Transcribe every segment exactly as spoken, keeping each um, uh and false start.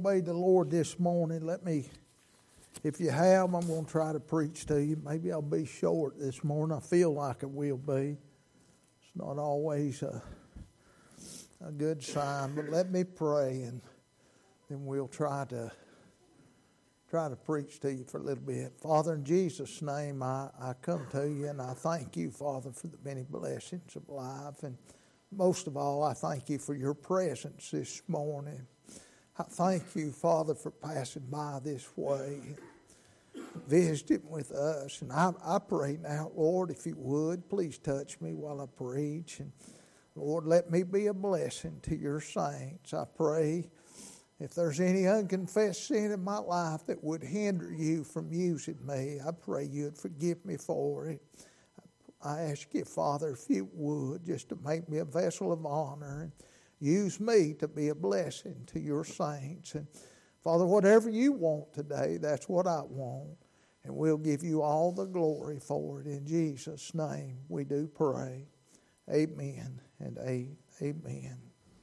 obeyed the Lord this morning, let me, if you have, I'm going to try to preach to you. Maybe I'll be short this morning. I feel like it will be. It's not always a, a good sign, but let me pray, and then we'll try to try to preach to you for a little bit. Father, in Jesus' name, I, I come to you, and I thank you, Father, for the many blessings of life. And most of all, I thank you for your presence this morning. I thank you, Father, for passing by this way, visiting with us. And I, I pray now, Lord, if you would, please touch me while I preach. And Lord, let me be a blessing to your saints. I pray if there's any unconfessed sin in my life that would hinder you from using me, I pray you'd forgive me for it. I ask you, Father, if you would, just to make me a vessel of honor and use me to be a blessing to your saints. And Father, whatever you want today, that's what I want. And we'll give you all the glory for it. In Jesus' name we do pray. Amen and amen.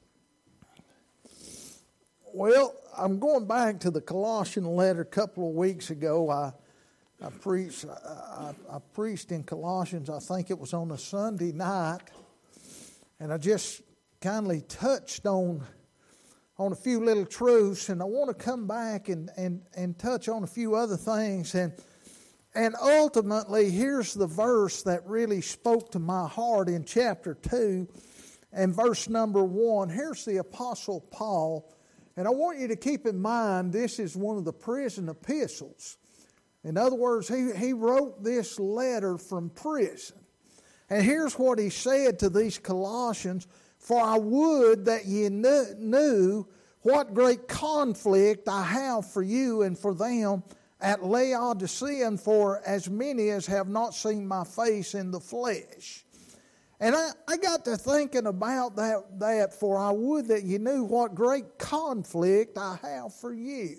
Well, I'm going back to the Colossian letter a couple of weeks ago. I I preached, I, I, I preached in Colossians, I think it was on a Sunday night, and I just kindly touched on on a few little truths, and I want to come back and, and, and touch on a few other things. And, and ultimately, here's the verse that really spoke to my heart in chapter two and verse number one. Here's the Apostle Paul, and I want you to keep in mind this is one of the prison epistles. In other words, he, he wrote this letter from prison. And here's what he said to these Colossians: "For I would that ye knew, knew what great conflict I have for you and for them at Laodicea, and for as many as have not seen my face in the flesh." And I, I got to thinking about that, that, for I would that you knew what great conflict I have for you.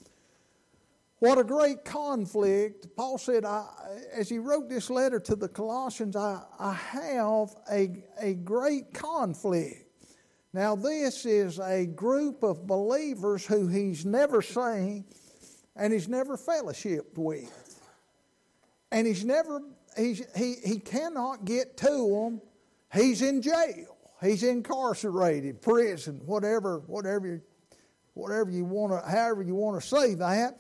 What a great conflict. Paul said, I, as he wrote this letter to the Colossians, I, I have a, a great conflict. Now, this is a group of believers who he's never seen and he's never fellowshiped with. And he's never, he's, he, he cannot get to them. He's in jail. He's incarcerated, prison, whatever, whatever, whatever you want to, however you want to say that.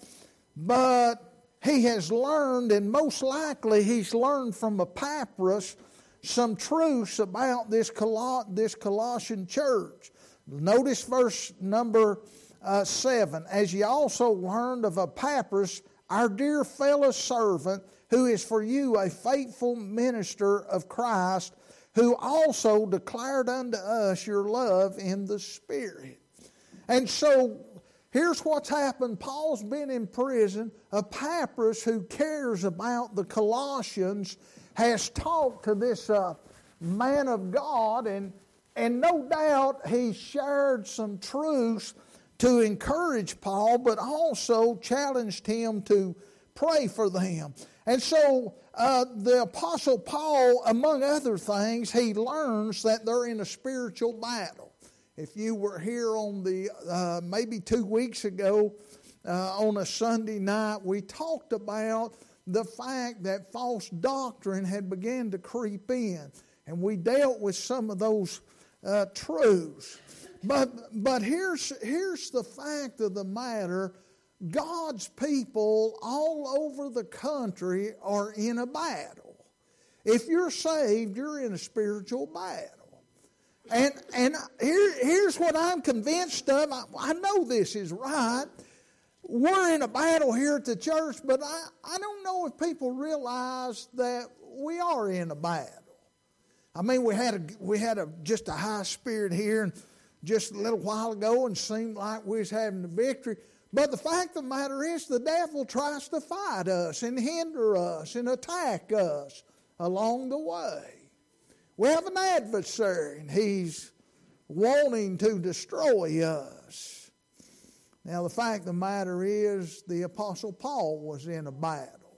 But he has learned, and most likely he's learned from Epaphras, some truths about this, Col- this Colossian church. Notice verse number uh, seven. "As ye also learned of Epaphras, our dear fellow servant, who is for you a faithful minister of Christ, who also declared unto us your love in the Spirit." And so, here's what's happened. Paul's been in prison. Epaphras, who cares about the Colossians, has talked to this uh, man of God, and, and no doubt he shared some truths to encourage Paul, but also challenged him to pray for them. And so uh, the Apostle Paul, among other things, he learns that they're in a spiritual battle. If you were here on the, uh, maybe two weeks ago, uh, on a Sunday night, we talked about the fact that false doctrine had begun to creep in. And we dealt with some of those uh, truths. But, but here's, here's the fact of the matter. God's people all over the country are in a battle. If you're saved, you're in a spiritual battle. And and here, here's what I'm convinced of. I, I know this is right. We're in a battle here at the church, but I, I don't know if people realize that we are in a battle. I mean, we had a we had a just a high spirit here and just a little while ago, and seemed like we was having the victory. But the fact of the matter is, the devil tries to fight us and hinder us and attack us along the way. We have an adversary, and he's wanting to destroy us. Now, the fact of the matter is, the Apostle Paul was in a battle.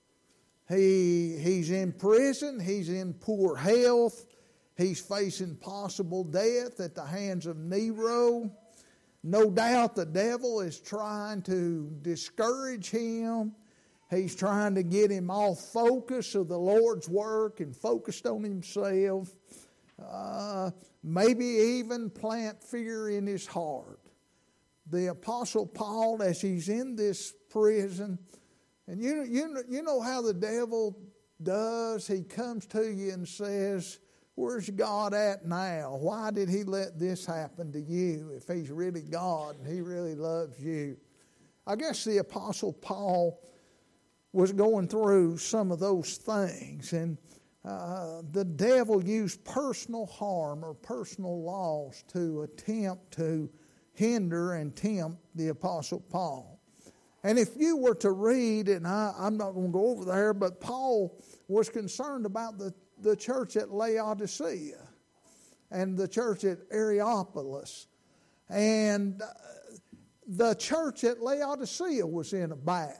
He, he's in prison. He's in poor health. He's facing possible death at the hands of Nero. No doubt the devil is trying to discourage him. He's trying to get him off focus of the Lord's work and focused on himself. Uh, maybe even plant fear in his heart. The Apostle Paul, as he's in this prison, and you, you, you know how the devil does. He comes to you and says, where's God at now? Why did he let this happen to you if he's really God and he really loves you? I guess the Apostle Paul was going through some of those things, and uh, the devil used personal harm or personal loss to attempt to hinder and tempt the Apostle Paul. And if you were to read, and I, I'm not going to go over there, but Paul was concerned about the, the church at Laodicea and the church at Areopolis. And the church at Laodicea was in a battle.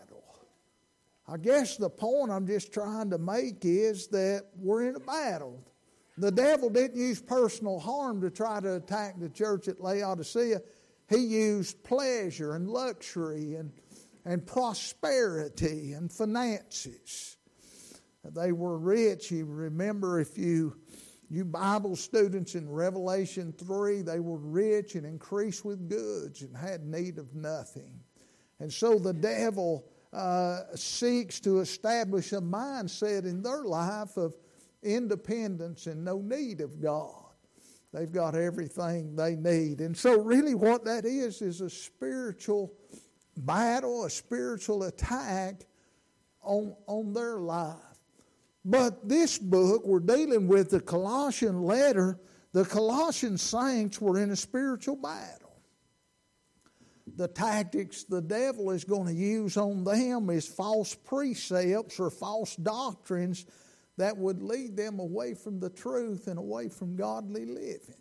I guess the point I'm just trying to make is that we're in a battle. The devil didn't use personal harm to try to attack the church at Laodicea. He used pleasure and luxury and, and prosperity and finances. They were rich. You remember, if you, you Bible students in Revelation three, they were rich and increased with goods and had need of nothing. And so the devil uh, seeks to establish a mindset in their life of independence and no need of God. They've got everything they need. And so really what that is is a spiritual battle, a spiritual attack on, on their life. But this book, we're dealing with the Colossian letter. The Colossian saints were in a spiritual battle. The tactics the devil is going to use on them is false precepts or false doctrines that would lead them away from the truth and away from godly living.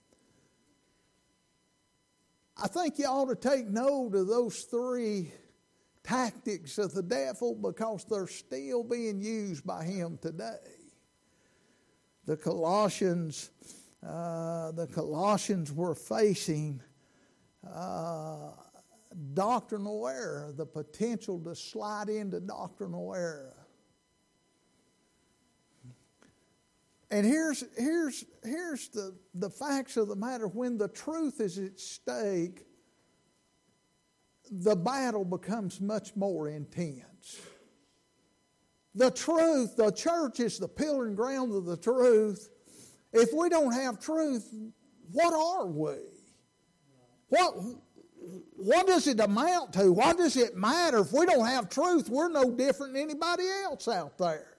I think you ought to take note of those three tactics of the devil because they're still being used by him today. The Colossians, uh, the Colossians were facing uh, doctrinal error, the potential to slide into doctrinal error. And here's here's here's the, the facts of the matter. When the truth is at stake, the battle becomes much more intense. The truth, the church is the pillar and ground of the truth. If we don't have truth, what are we? What, what does it amount to? What does it matter? If we don't have truth, we're no different than anybody else out there.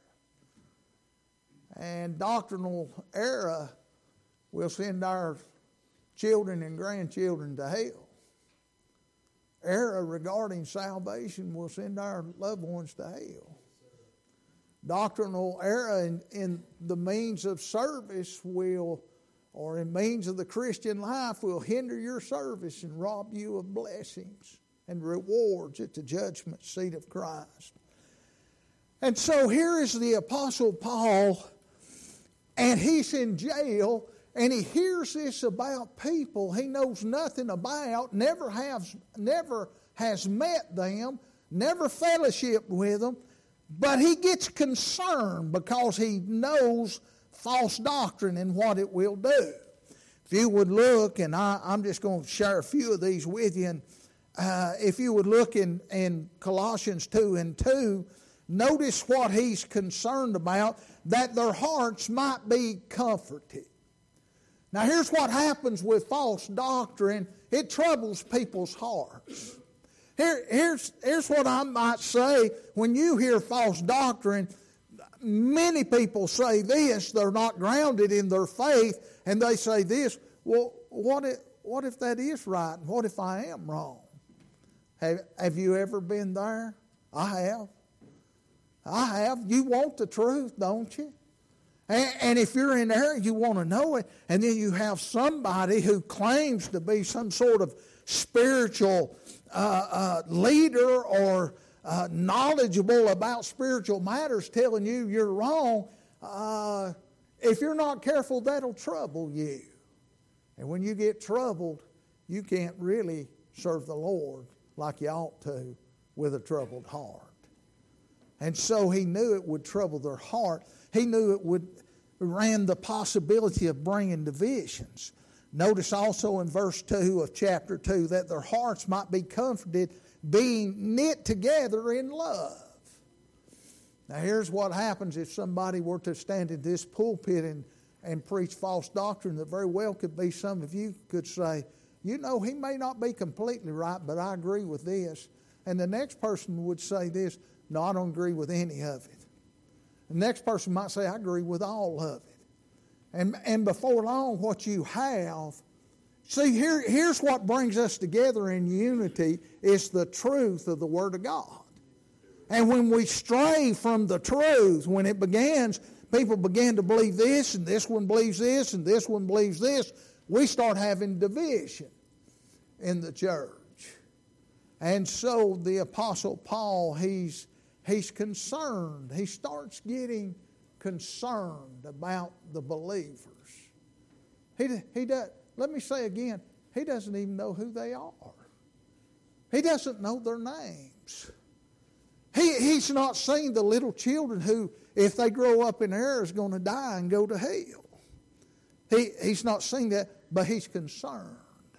And doctrinal error will send our children and grandchildren to hell. Error regarding salvation will send our loved ones to hell. Doctrinal error in, in the means of service will, or in means of the Christian life, will hinder your service and rob you of blessings and rewards at the judgment seat of Christ. And so here is the Apostle Paul, and he's in jail, and he hears this about people he knows nothing about, never has, never has met them, never fellowshiped with them, but he gets concerned because he knows false doctrine and what it will do. If you would look, and I, I'm just going to share a few of these with you, and uh, if you would look in, in Colossians two and two, notice what he's concerned about, that their hearts might be comforted. Now here's what happens with false doctrine. It troubles people's hearts. Here, here's, here's what I might say. When you hear false doctrine, many people say this, they're not grounded in their faith, and they say this, well, what if, what if that is right, and what if I am wrong? Have, have you ever been there? I have. I have. You want the truth, don't you? And, and if you're in there, you want to know it, and then you have somebody who claims to be some sort of spiritual uh, uh, leader or uh, knowledgeable about spiritual matters telling you you're wrong. Uh, if you're not careful, that'll trouble you. And when you get troubled, you can't really serve the Lord like you ought to with a troubled heart. And so he knew it would trouble their heart. He knew it would ran the possibility of bringing divisions. Notice also in verse two of chapter two that their hearts might be comforted, being knit together in love. Now here's what happens if somebody were to stand in this pulpit and, and preach false doctrine. That very well could be some of you could say, you know, he may not be completely right, but I agree with this. And the next person would say this, no, I don't agree with any of it. The next person might say, I agree with all of it. And, and before long, what you have, see, here, here's what brings us together in unity is the truth of the Word of God. And when we stray from the truth, when it begins, people begin to believe this, and this one believes this, and this one believes this, we start having division in the church. And so the Apostle Paul, he's he's concerned. He starts getting concerned about the believers. He, he does, let me say again, he doesn't even know who they are. He doesn't know their names. He, he's not seen the little children who, if they grow up in error, is going to die and go to hell. He, he's not seen that, but he's concerned.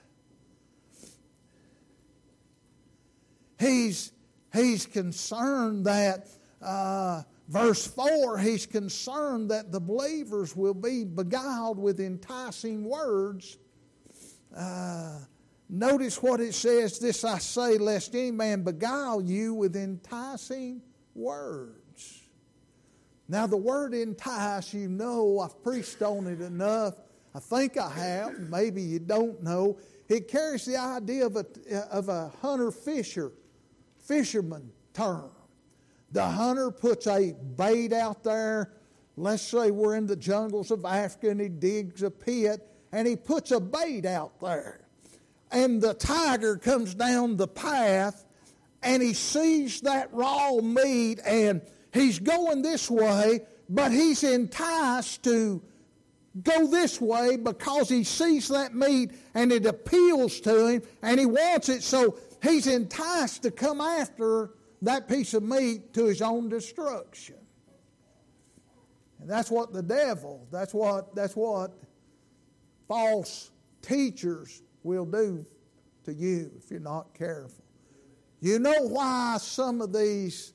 He's, he's concerned that, uh, verse four, he's concerned that the believers will be beguiled with enticing words. Uh, notice what it says, this I say, lest any man beguile you with enticing words. Now the word entice, you know, I've preached on it enough. I think I have, maybe you don't know. It carries the idea of a, of a hunter-fisher, fisherman term. The hunter puts a bait out there. Let's say we're in the jungles of Africa and he digs a pit and he puts a bait out there. And the tiger comes down the path and he sees that raw meat and he's going this way, but he's enticed to go this way because he sees that meat and it appeals to him and he wants it, so he's enticed to come after that piece of meat to his own destruction. And that's what the devil, that's what, that's what false teachers will do to you if you're not careful. You know why some of these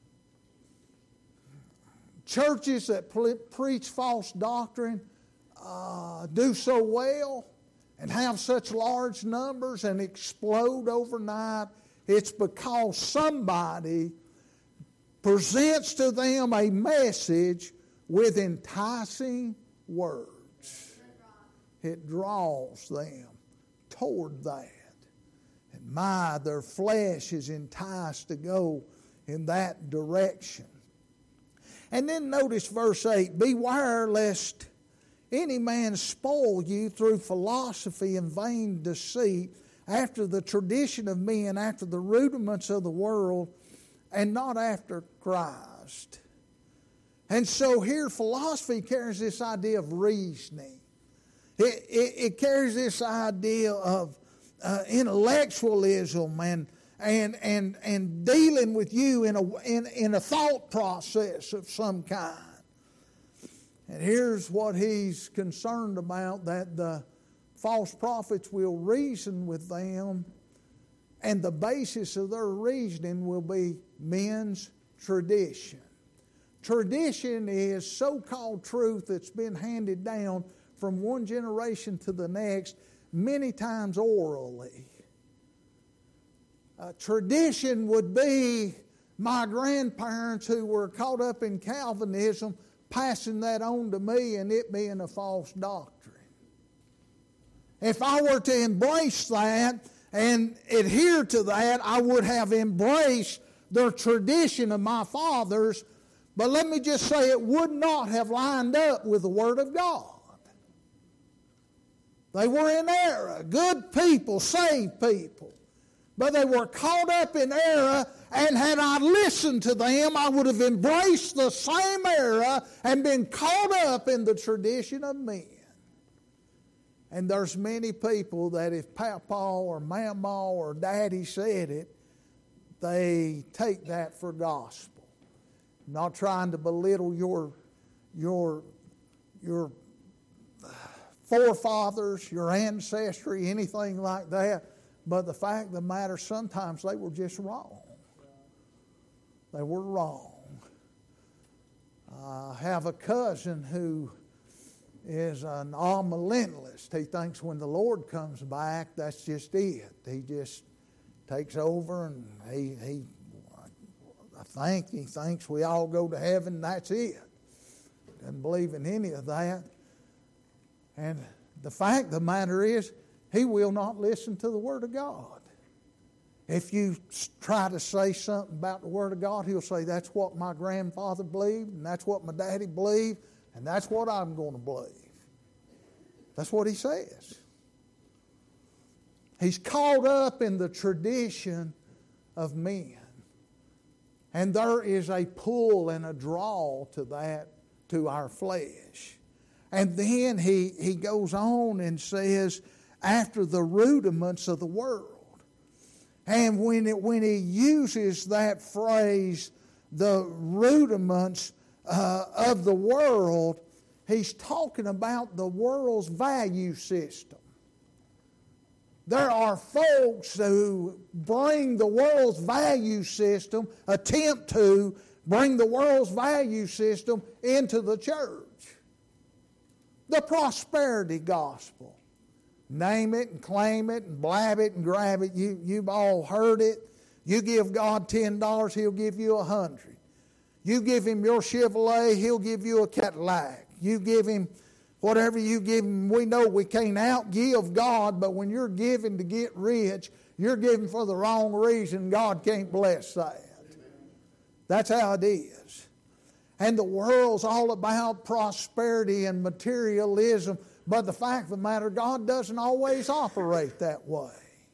churches that preach false doctrine uh, do so well and have such large numbers and explode overnight? It's because somebody presents to them a message with enticing words. It draws them toward that. And my, their flesh is enticed to go in that direction. And then notice verse eight, beware lest any man spoil you through philosophy and vain deceit, after the tradition of men, after the rudiments of the world, and not after Christ. And so here philosophy carries this idea of reasoning. It, it, it carries this idea of uh, intellectualism and, and, and, and dealing with you in a, in, in a thought process of some kind. And here's what he's concerned about, that the false prophets will reason with them, and the basis of their reasoning will be men's tradition. Tradition is so-called truth that's been handed down from one generation to the next, many times orally. Uh, tradition would be my grandparents who were caught up in Calvinism passing that on to me and it being a false doctrine. If I were to embrace that and adhere to that, I would have embraced the tradition of my fathers, but let me just say it would not have lined up with the Word of God. They were in error, good people, saved people, but they were caught up in error, and had I listened to them, I would have embraced the same error and been caught up in the tradition of men. And there's many people that if Papa or Mama or Daddy said it, they take that for gospel. I'm not trying to belittle your, your, your forefathers, your ancestry, anything like that. But the fact of the matter, sometimes they were just wrong. They were wrong. I have a cousin who is an amillennialist. He thinks when the Lord comes back, that's just it. He just takes over, and he, he I think he thinks we all go to heaven, and that's it. Doesn't believe in any of that. And the fact of the matter is, he will not listen to the Word of God. If you try to say something about the Word of God, he'll say, that's what my grandfather believed, and that's what my daddy believed, and that's what I'm going to believe. That's what he says. He's caught up in the tradition of men. And there is a pull and a draw to that, to our flesh. And then he, he goes on and says, after the rudiments of the world. And when it, when he uses that phrase, the rudiments uh, of the world, he's talking about the world's value system. There are folks who bring the world's value system, attempt to bring the world's value system into the church. The prosperity gospel. Name it and claim it and blab it and grab it. You, you've all heard it. You give God ten dollars, He'll give you a hundred. You give Him your Chevrolet, He'll give you a Cadillac. You give Him whatever you give Him. We know we can't outgive God, but when you're giving to get rich, you're giving for the wrong reason. God can't bless that. That's how it is. And the world's all about prosperity and materialism. But the fact of the matter, God doesn't always operate that way.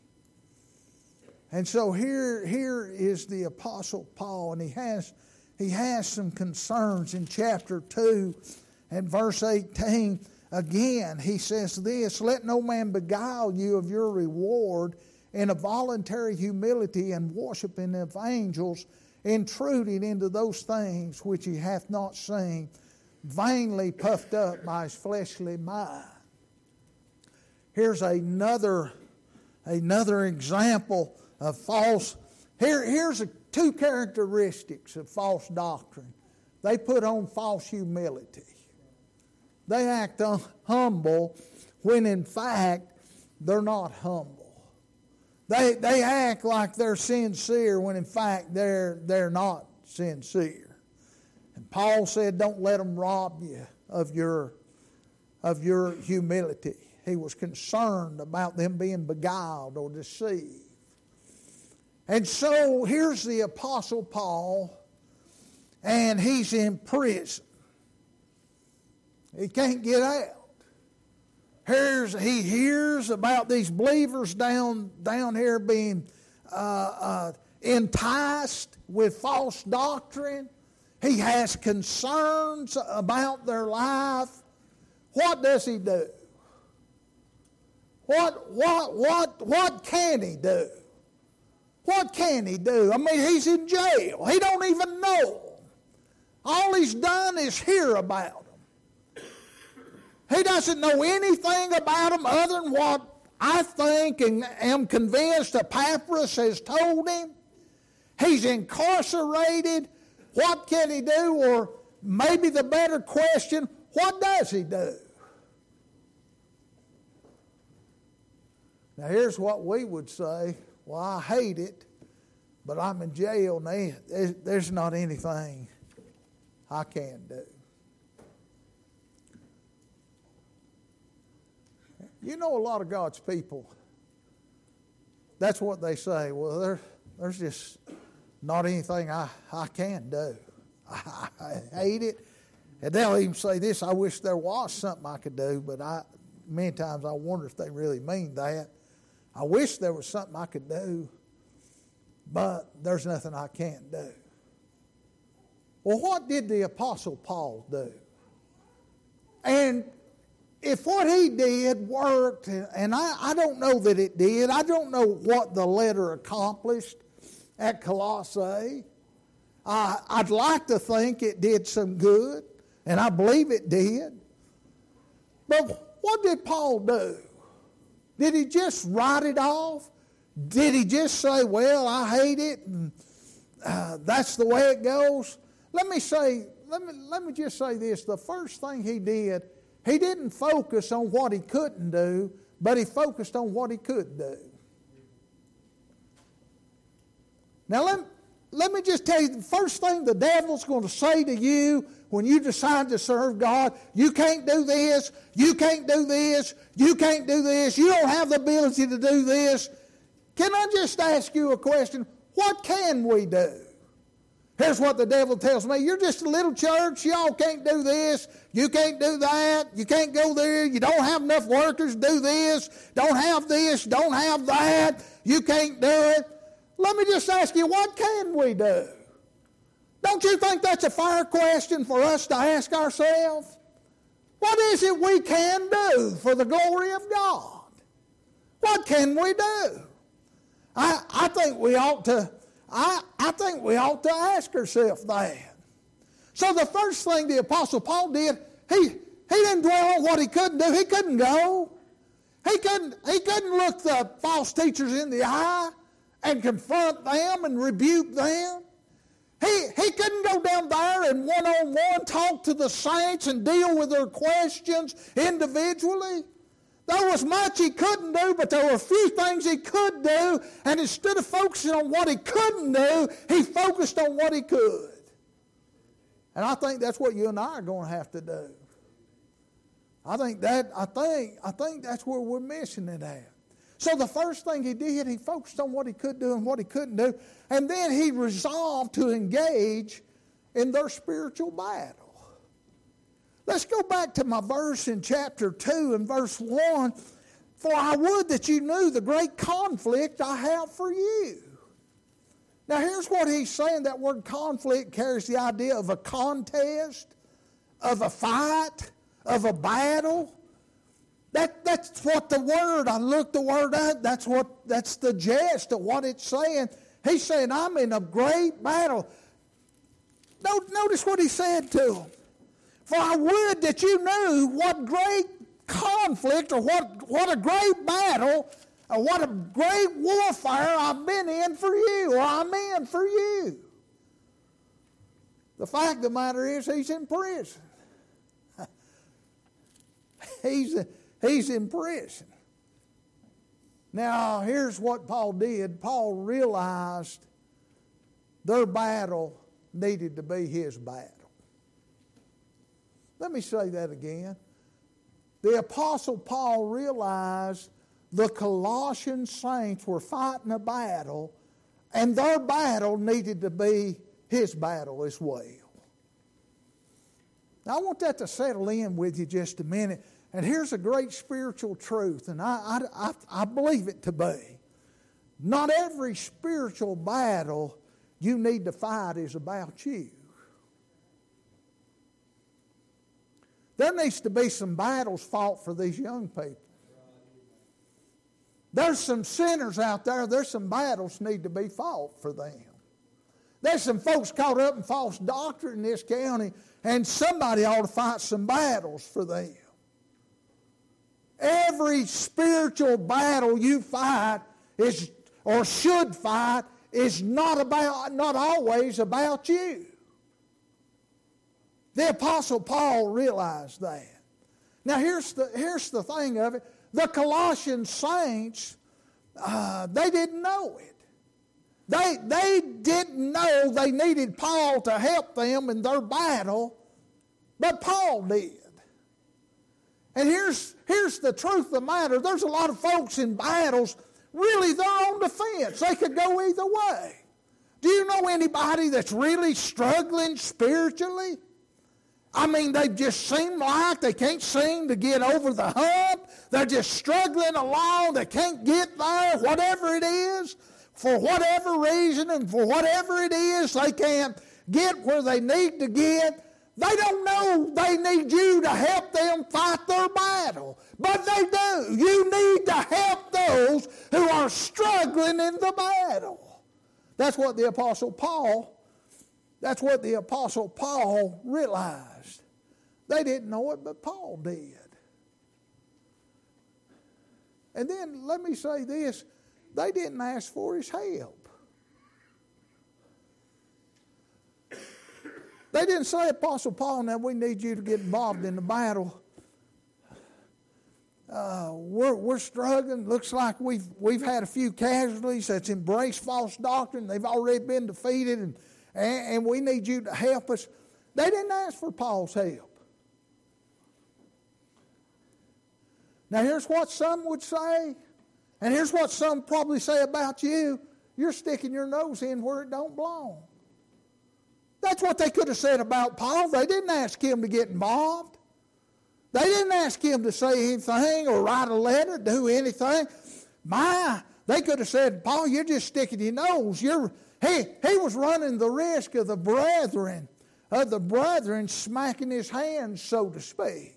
And so here, here is the Apostle Paul, and he has, he has some concerns in chapter two and verse eighteen. Again, he says this, let no man beguile you of your reward in a voluntary humility and worshiping of angels, intruding into those things which he hath not seen, vainly puffed up by his fleshly mind. Here's another, another example of false. Here, here's a, two characteristics of false doctrine. They put on false humility. They act un- humble when in fact they're not humble. They, they act like they're sincere when in fact they're, they're not sincere. Paul said, don't let them rob you of your, of your humility. He was concerned about them being beguiled or deceived. And so here's the Apostle Paul, and he's in prison. He can't get out. Here's, he hears about these believers down, down here being uh, uh, enticed with false doctrine. He has concerns about their life. What does he do? What, what, what, what can he do? What can he do? I mean, he's in jail. He don't even know. All he's done is hear about them. He doesn't know anything about them other than what I think and am convinced Epaphras has told him. He's incarcerated. What can he do? Or maybe the better question, what does he do? Now here's what we would say. Well, I hate it, but I'm in jail now. There's, there's not anything I can do. You know, a lot of God's people, that's what they say. Well, there, there's just not anything I, I can do. I, I hate it. And they'll even say this, I wish there was something I could do, but I many times I wonder if they really mean that. I wish there was something I could do, but there's nothing I can't do. Well, what did the Apostle Paul do? And if what he did worked, and I, I don't know that it did, I don't know what the letter accomplished at Colossae. I, I'd like to think it did some good, and I believe it did. But what did Paul do? Did he just write it off? Did he just say, well, I hate it, and uh, that's the way it goes? Let me say, let me, let me just say this. The first thing he did, he didn't focus on what he couldn't do, but he focused on what he could do. Now, let, let me just tell you, the first thing the devil's going to say to you when you decide to serve God, you can't do this, you can't do this, you can't do this, you don't have the ability to do this. Can I just ask you a question? What can we do? Here's what the devil tells me. You're just a little church. Y'all can't do this. You can't do that. You can't go there. You don't have enough workers to do this. Don't have this. Don't have that. You can't do it. Let me just ask you, what can we do? Don't you think that's a fair question for us to ask ourselves? What is it we can do for the glory of God? What can we do? I, I think we ought to I, I think we ought to ask ourselves that. So the first thing the Apostle Paul did, he, he didn't dwell on what he couldn't do. He couldn't go. He couldn't, he couldn't look the false teachers in the eye and confront them and rebuke them. He, he couldn't go down there and one-on-one talk to the saints and deal with their questions individually. There was much he couldn't do, but there were a few things he could do, and instead of focusing on what he couldn't do, he focused on what he could. And I think that's what you and I are going to have to do. I think that I think I think that's where we're missing it at. So the first thing he did, he focused on what he could do and what he couldn't do, and then he resolved to engage in their spiritual battle. Let's go back to my verse in chapter two and verse one. For I would that you knew the great conflict I have for you. Now here's what he's saying. That word conflict carries the idea of a contest, of a fight, of a battle. That, that's what the word, I looked the word up, that's what that's the gist of what it's saying. He's saying, I'm in a great battle. Notice what he said to them. For I would that you knew what great conflict or what, what a great battle or what a great warfare I've been in for you, or I'm in for you. The fact of the matter is he's in prison. he's, he's in prison. Now, here's what Paul did. Paul realized their battle needed to be his battle. Let me say that again. The Apostle Paul realized the Colossian saints were fighting a battle, and their battle needed to be his battle as well. Now, I want that to settle in with you just a minute. And here's a great spiritual truth, and I, I, I, I believe it to be. Not every spiritual battle you need to fight is about you. There needs to be some battles fought for these young people. There's some sinners out there. There's some battles need to be fought for them. There's some folks caught up in false doctrine in this county, and somebody ought to fight some battles for them. Every spiritual battle you fight is, or should fight, is not about, not always about you. The Apostle Paul realized that. Now here's the, here's the thing of it. The Colossian saints, uh, they didn't know it. They, they didn't know they needed Paul to help them in their battle, but Paul did. And here's, here's the truth of the matter. There's a lot of folks in battles, really they're on the fence. They could go either way. Do you know anybody that's really struggling spiritually? I mean, they just seem like they can't seem to get over the hump. They're just struggling along. They can't get there, whatever it is. For whatever reason and for whatever it is, they can't get where they need to get. They don't know they need you to help them fight their battle. But they do. You need to help those who are struggling in the battle. That's what the Apostle Paul, that's what the Apostle Paul realized. They didn't know it, but Paul did. And then let me say this, they didn't ask for his help. They didn't say, Apostle Paul, now we need you to get involved in the battle. Uh, we're, we're struggling. Looks like we've, we've had a few casualties that's embraced false doctrine. They've already been defeated, and, and, and we need you to help us. They didn't ask for Paul's help. Now here's what some would say, and here's what some probably say about you. You're sticking your nose in where it don't belong. That's what they could have said about Paul. They didn't ask him to get involved. They didn't ask him to say anything or write a letter, do anything. My, they could have said, Paul, you're just sticking your nose. You're, he, he was running the risk of the brethren, of the brethren smacking his hands, so to speak.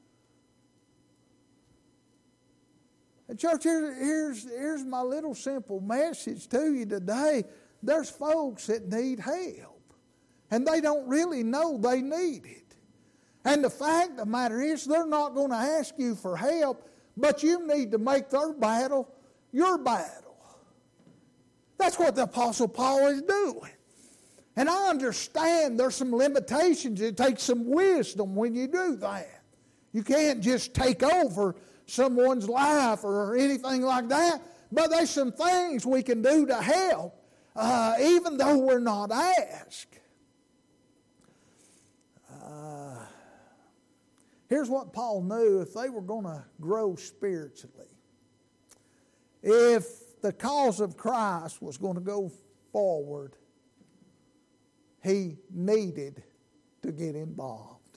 And church, here, here's, here's my little simple message to you today. There's folks that need help. And they don't really know they need it. And the fact of the matter is, they're not going to ask you for help, but you need to make their battle your battle. That's what the Apostle Paul is doing. And I understand there's some limitations. It takes some wisdom when you do that. You can't just take over someone's life or anything like that. But there's some things we can do to help, uh, even though we're not asked. Uh, here's what Paul knew if they were going to grow spiritually. If the cause of Christ was going to go forward, he needed to get involved.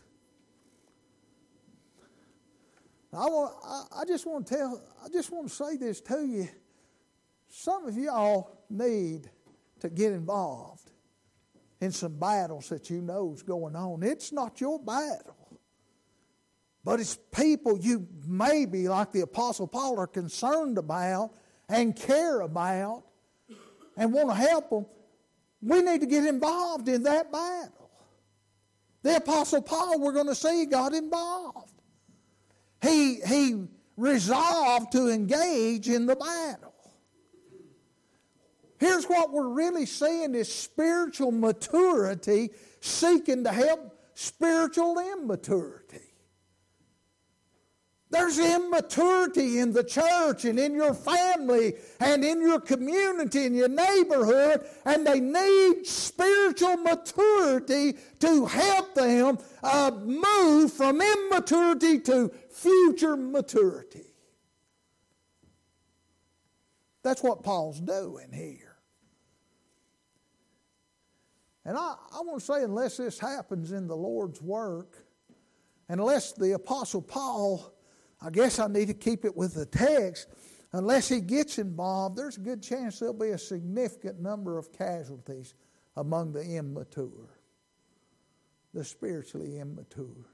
I want, I, I just want to tell, I just want to say this to you. Some of y'all need to get involved in some battles that you know is going on. It's not your battle. But it's people you maybe, like the Apostle Paul, are concerned about and care about and want to help them. We need to get involved in that battle. The Apostle Paul, we're going to see, got involved. He, he resolved to engage in the battle. Here's what we're really seeing is spiritual maturity seeking to help spiritual immaturity. There's immaturity in the church and in your family and in your community and your neighborhood, and they need spiritual maturity to help them uh, move from immaturity to future maturity. That's what Paul's doing here. And I, I want to say, unless this happens in the Lord's work, unless the Apostle Paul, I guess I need to keep it with the text, unless he gets involved, there's a good chance there'll be a significant number of casualties among the immature, the spiritually immature.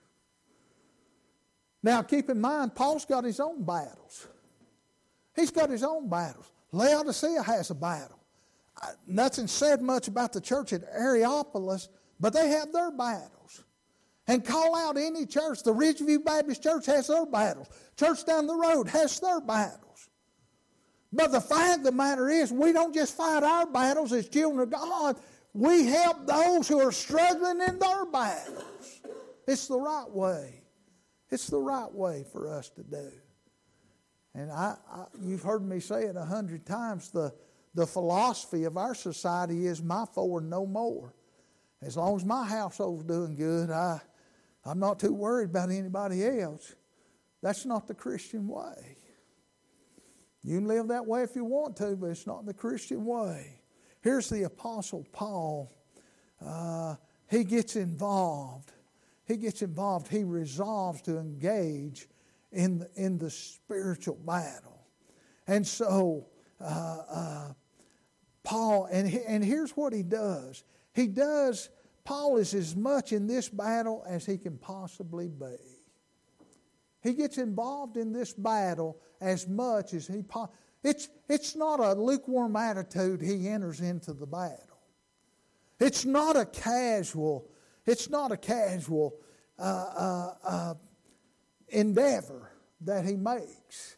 Now keep in mind, Paul's got his own battles. He's got his own battles. Laodicea has a battle. Nothing said much about the church at Areopolis, but they have their battles. And call out any church. The Ridgeview Baptist Church has their battles. Church down the road has their battles. But the fact of the matter is, we don't just fight our battles as children of God. We help those who are struggling in their battles. It's the right way. It's the right way for us to do. And I, I you've heard me say it a hundred times, the The philosophy of our society is my four and no more. As long as my household's doing good, I, I'm not too worried about anybody else. That's not the Christian way. You can live that way if you want to, but it's not the Christian way. Here's the Apostle Paul. Uh, he gets involved. He gets involved. He resolves to engage in the, in the spiritual battle. And so uh, uh, Paul, and, he, and here's what he does. He does, Paul is as much in this battle as he can possibly be. He gets involved in this battle as much as he po- it's it's not a lukewarm attitude he enters into the battle. It's not a casual, it's not a casual uh, uh, uh, endeavor that he makes.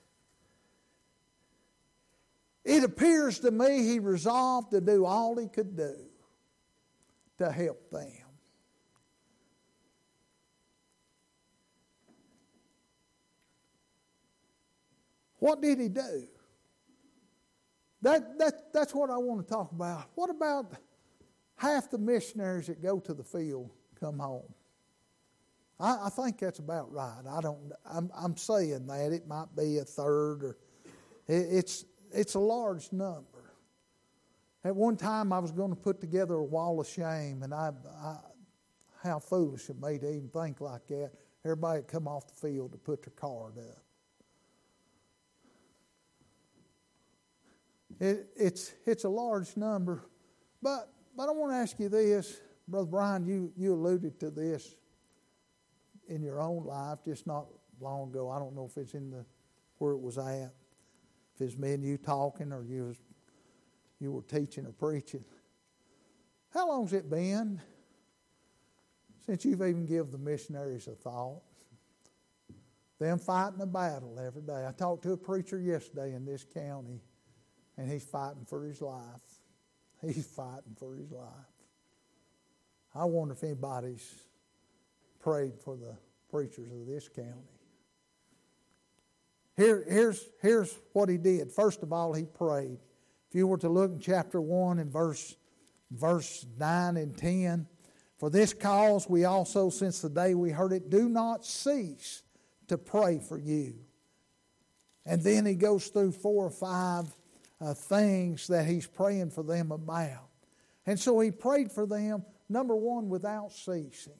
It appears to me he resolved to do all he could do to help them. What did he do? That, that, that's what I want to talk about. What about half the missionaries that go to the field come home? I, I think that's about right. I don't. I'm, I'm saying that it might be a third, or it, it's it's a large number. At one time, I was going to put together a wall of shame, and I, I how foolish of me to even think like that. Everybody would come off the field to put their card up. It, it's it's a large number, but but I want to ask you this, Brother Brian. You you alluded to this in your own life just not long ago. I don't know if it's in the where it was at, if it's me and you talking, or you was you were teaching or preaching. How long's it been since you've even given the missionaries a thought? Them fighting a battle every day. I talked to a preacher yesterday in this county, and he's fighting for his life. He's fighting for his life. I wonder if anybody's prayed for the preachers of this county. Here, here's, here's what he did. First of all, he prayed. If you were to look in chapter one and verse, verse nine and ten, for this cause we also, since the day we heard it, do not cease to pray for you. And then he goes through four or five uh, things that he's praying for them about. And so he prayed for them, number one, without ceasing.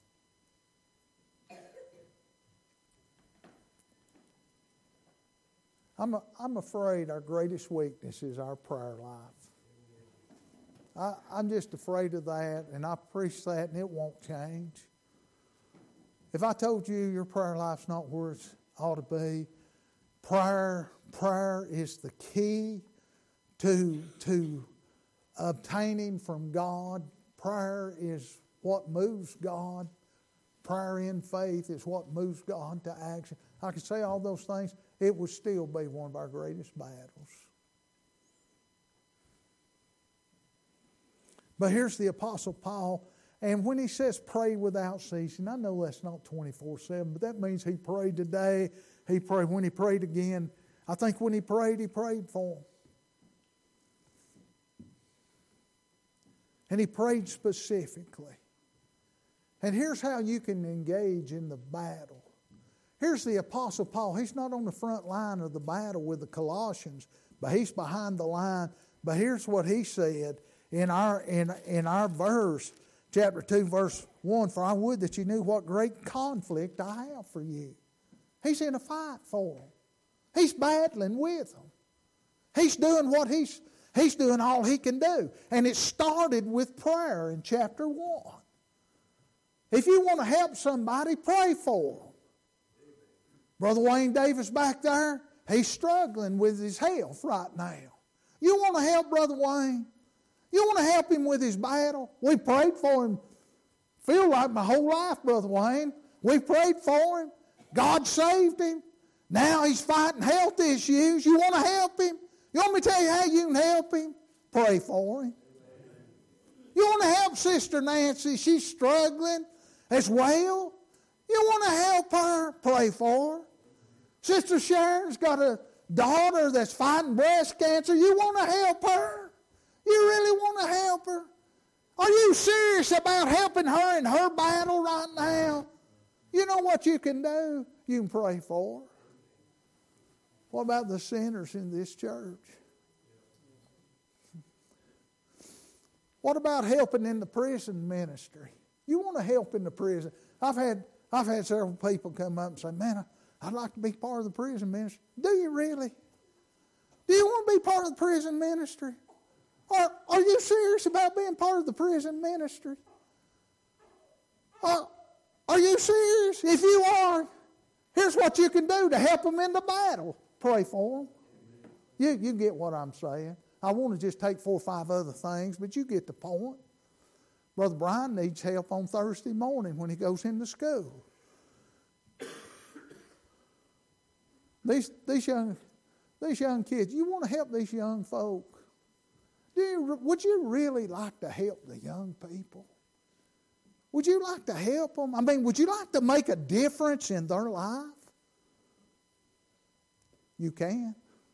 I'm, a, I'm afraid our greatest weakness is our prayer life. I, I'm just afraid of that, and I preach that, and it won't change. If I told you your prayer life's not where it ought to be, prayer, prayer is the key to, to obtaining from God. Prayer is what moves God. Prayer in faith is what moves God to action. I could say all those things. It would still be one of our greatest battles. But here's the Apostle Paul, and when he says pray without ceasing, I know that's not twenty-four seven, but that means he prayed today, he prayed when he prayed again. I think when he prayed, he prayed for them. And he prayed specifically. And here's how you can engage in the battle. Here's the Apostle Paul. He's not on the front line of the battle with the Colossians, but he's behind the line. But here's what he said in our in, in our verse, chapter two, verse one, for I would that you knew what great conflict I have for you. He's in a fight for them. He's battling with them. He's doing what he's he's doing all he can do. And it started with prayer in chapter one. If you want to help somebody, pray for them. Brother Wayne Davis back there, he's struggling with his health right now. You want to help Brother Wayne? You want to help him with his battle? We prayed for him. Feel like my whole life, Brother Wayne. We prayed for him. God saved him. Now he's fighting health issues. You want to help him? You want me to tell you how you can help him? Pray for him. You want to help Sister Nancy? She's struggling as well. You want to help her? Pray for her. Sister Sharon's got a daughter that's fighting breast cancer. You want to help her? You really want to help her? Are you serious about helping her in her battle right now? You know what you can do? You can pray for her. What about the sinners in this church? What about helping in the prison ministry? You want to help in the prison. I've had I've had several people come up and say, man, I, I'd like to be part of the prison ministry. Do you really? Do you want to be part of the prison ministry? Or are you serious about being part of the prison ministry? Uh, are you serious? If you are, here's what you can do to help them in the battle. Pray for them. You, you get what I'm saying. I want to just take four or five other things, but you get the point. Brother Brian needs help on Thursday morning when he goes into school. These, these, young, these young kids, you want to help these young folk. Do you, would you really like to help the young people? Would you like to help them? I mean, would you like to make a difference in their life? You can.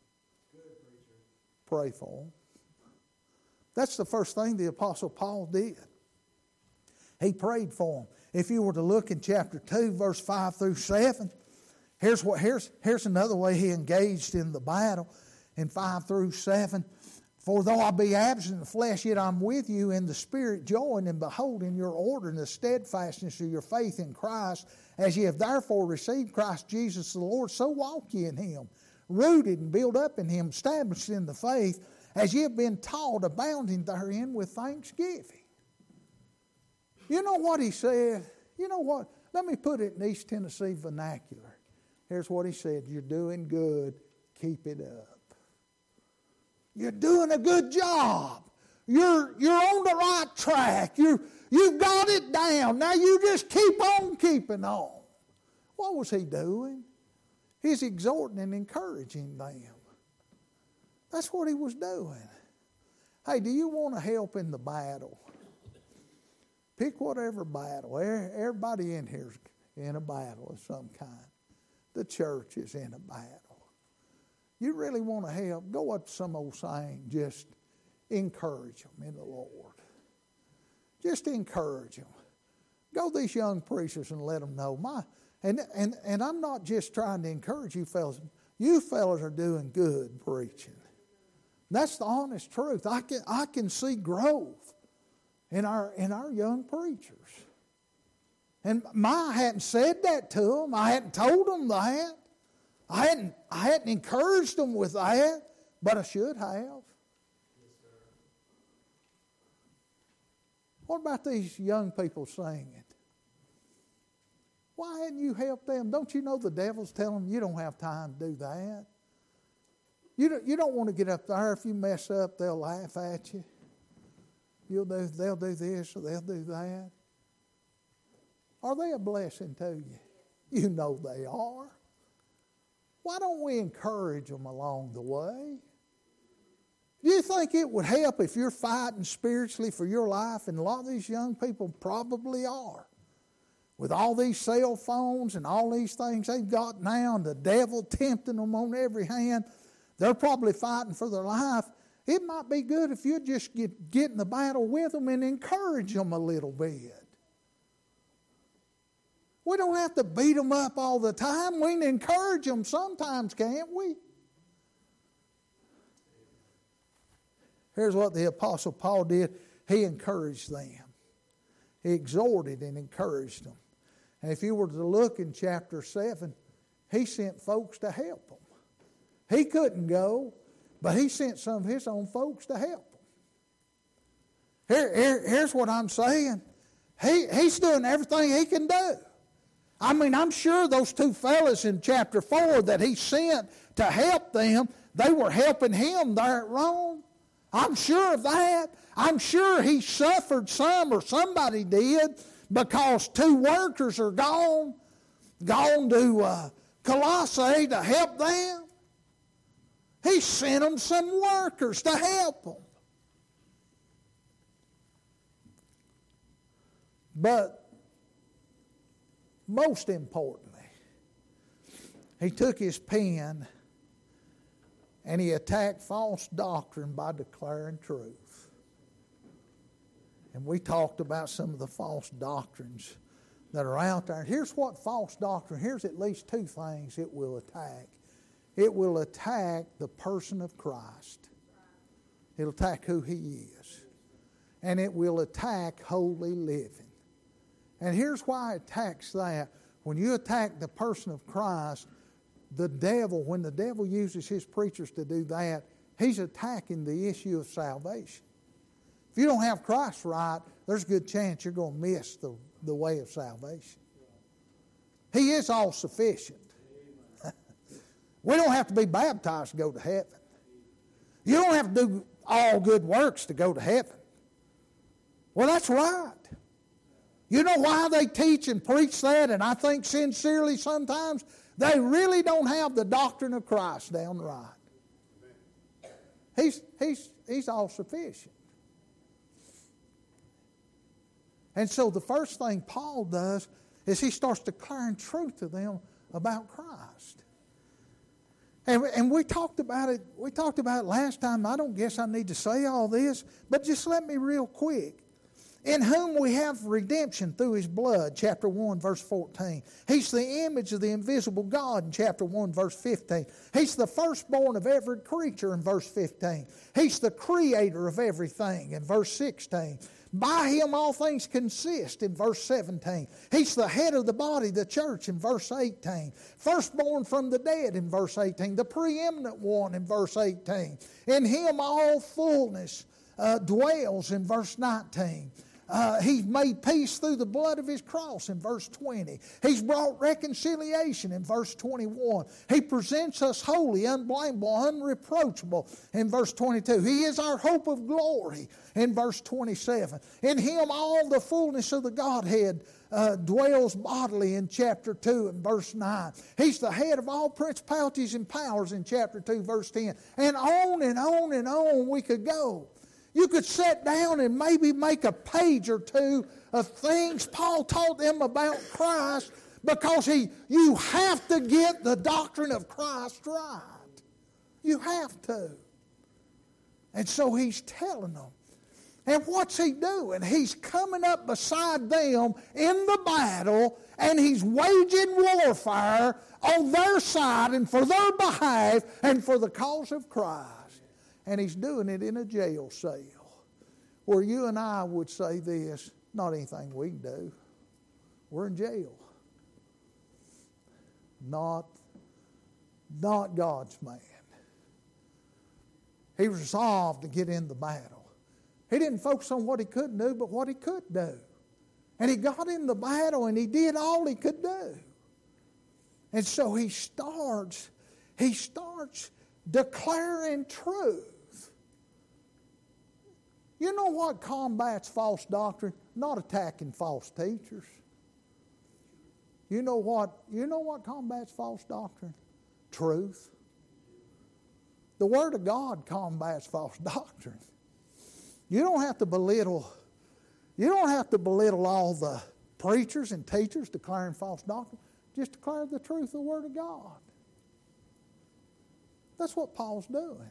Pray for them. That's the first thing the Apostle Paul did. He prayed for them. If you were to look in chapter two, verse five through seven, here's what here's here's another way he engaged in the battle in five through seven. For though I be absent in the flesh, yet I'm with you in the spirit, joying and beholding your order and the steadfastness of your faith in Christ. As ye have therefore received Christ Jesus the Lord, so walk ye in him, rooted and built up in him, established in the faith, as ye have been taught, abounding therein with thanksgiving. You know what he said? You know what? Let me put it in East Tennessee vernacular. Here's what he said. You're doing good. Keep it up. You're doing a good job. You're, you're on the right track. You're, you've got it down. Now you just keep on keeping on. What was he doing? He's exhorting and encouraging them. That's what he was doing. Hey, do you want to help in the battle? Pick whatever battle. Everybody in here is in a battle of some kind. The church is in a battle. You really want to help, go up to some old saying, just encourage them in the Lord. Just encourage them. Go to these young preachers and let them know. My, and, and, and I'm not just trying to encourage you fellas. You fellas are doing good preaching. That's the honest truth. I can, I can see growth in our, in our young preachers. And my, I hadn't said that to them. I hadn't told them that. I hadn't, I hadn't encouraged them with that, but I should have. Yes, what about these young people singing? Why hadn't you helped them? Don't you know the devil's telling them you don't have time to do that? You don't, you don't want to get up there. If you mess up, they'll laugh at you. You'll do, they'll do this or they'll do that. Are they a blessing to you? You know they are. Why don't we encourage them along the way? Do you think it would help if you're fighting spiritually for your life? And a lot of these young people probably are. With all these cell phones and all these things they've got now, and the devil tempting them on every hand, they're probably fighting for their life. It might be good if you just get, get in the battle with them and encourage them a little bit. We don't have to beat them up all the time. We can encourage them sometimes, can't we? Here's what the Apostle Paul did. He encouraged them. He exhorted and encouraged them. And if you were to look in chapter seven, he sent folks to help them. He couldn't go, but he sent some of his own folks to help them. Here, here, here's what I'm saying. He, he's doing everything he can do. I mean, I'm sure those two fellas in chapter four that he sent to help them, they were helping him there at Rome. I'm sure of that. I'm sure he suffered some, or somebody did, because two workers are gone, gone to uh, Colossae to help them. He sent them some workers to help them. But most importantly, he took his pen and he attacked false doctrine by declaring truth. And we talked about some of the false doctrines that are out there. Here's what false doctrine, here's at least two things it will attack. It will attack the person of Christ. It'll attack who he is. And it will attack holy living. And here's why it attacks that. When you attack the person of Christ, the devil, when the devil uses his preachers to do that, he's attacking the issue of salvation. If you don't have Christ right, there's a good chance you're going to miss the the way of salvation. He is all sufficient. We don't have to be baptized to go to heaven. You don't have to do all good works to go to heaven. Well, that's right. You know why they teach and preach that? And I think sincerely sometimes they really don't have the doctrine of Christ down right. He's, he's, he's all sufficient. And so the first thing Paul does is he starts declaring truth to them about Christ. And, and we talked about it, we talked about it last time. I don't guess I need to say all this, but just let me real quick. In whom we have redemption through His blood, chapter one, verse fourteen. He's the image of the invisible God in chapter one, verse fifteen. He's the firstborn of every creature in verse fifteen. He's the creator of everything in verse sixteen. By Him all things consist in verse seventeen. He's the head of the body, the church, in verse eighteen. Firstborn from the dead in verse eighteen. The preeminent one in verse eighteen. In Him all fullness uh, dwells in verse nineteen. Uh, he's made peace through the blood of His cross in verse twenty. He's brought reconciliation in verse twenty-one. He presents us holy, unblameable, unreproachable in verse twenty-two. He is our hope of glory in verse twenty-seven. In Him all the fullness of the Godhead uh, dwells bodily in chapter two and verse nine. He's the head of all principalities and powers in chapter two, verse ten. And on and on and on we could go. You could sit down and maybe make a page or two of things Paul taught them about Christ, because he, you have to get the doctrine of Christ right. You have to. And so he's telling them. And what's he doing? He's coming up beside them in the battle, and he's waging warfare on their side and for their behalf and for the cause of Christ. And he's doing it in a jail cell where you and I would say this, not anything we can do. We're in jail. Not, not God's man. He resolved to get in the battle. He didn't focus on what he couldn't do, but what he could do. And he got in the battle and he did all he could do. And so he starts, he starts declaring truth. You know what combats false doctrine? Not attacking false teachers. You know what, you know what combats false doctrine? Truth. The Word of God combats false doctrine. You don't have to belittle, you don't have to belittle all the preachers and teachers declaring false doctrine. Just declare the truth of the Word of God. That's what Paul's doing.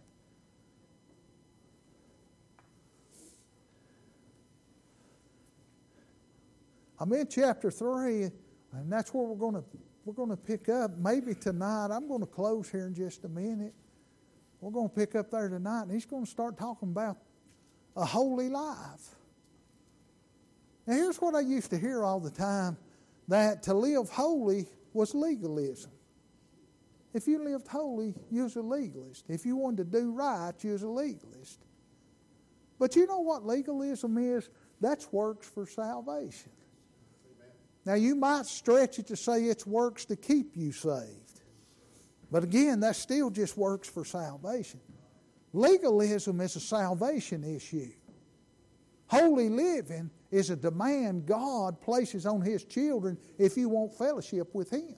I'm in chapter three, and that's where we're going to we're going to pick up. Maybe tonight. I'm going to close here in just a minute. We're going to pick up there tonight, and he's going to start talking about a holy life. Now, here's what I used to hear all the time, that to live holy was legalism. If you lived holy, you was a legalist. If you wanted to do right, you was a legalist. But you know what legalism is? That's works for salvation. Now, you might stretch it to say it's works to keep you saved. But again, that still just works for salvation. Legalism is a salvation issue. Holy living is a demand God places on His children if you want fellowship with Him.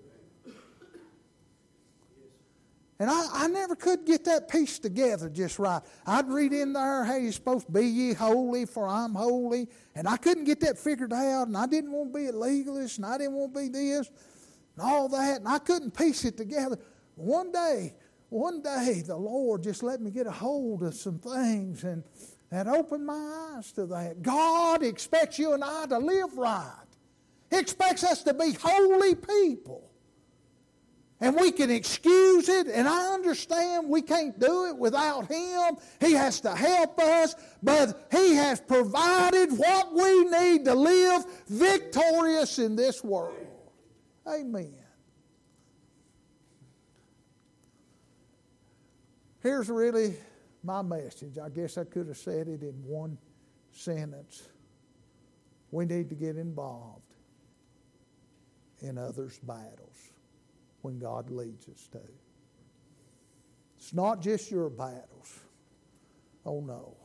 And I, I never could get that piece together just right. I'd read in there, hey, you're supposed to be ye holy, for I'm holy. And I couldn't get that figured out, and I didn't want to be a legalist, and I didn't want to be this, and all that, and I couldn't piece it together. One day, one day, the Lord just let me get a hold of some things, and that opened my eyes to that. God expects you and I to live right. He expects us to be holy people. And we can excuse it, and I understand we can't do it without Him. He has to help us, but He has provided what we need to live victorious in this world. Amen. Here's really my message. I guess I could have said it in one sentence. We need to get involved in others' battles when God leads us to. It's not just your battles. Oh no.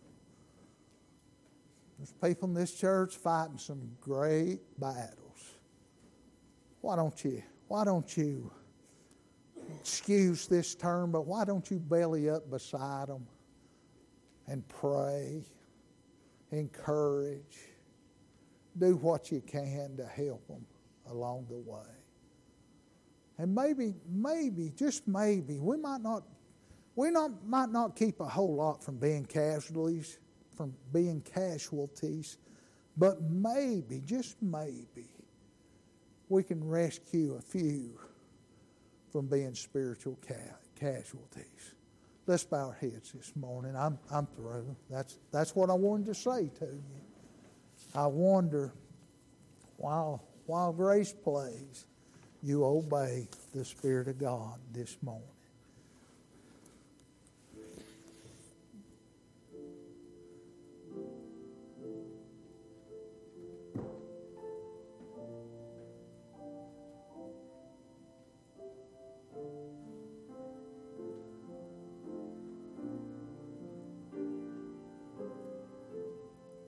There's people in this church fighting some great battles. Why don't you, why don't you, excuse this term, but why don't you belly up beside them and pray, encourage, do what you can to help them along the way. And maybe, maybe, just maybe, we might not, we not, might not keep a whole lot from being casualties, from being casualties, but maybe, just maybe, we can rescue a few from being spiritual ca- casualties. Let's bow our heads this morning. I'm I'm through. That's that's what I wanted to say to you. I wonder, while while grace plays, you obey the Spirit of God this morning.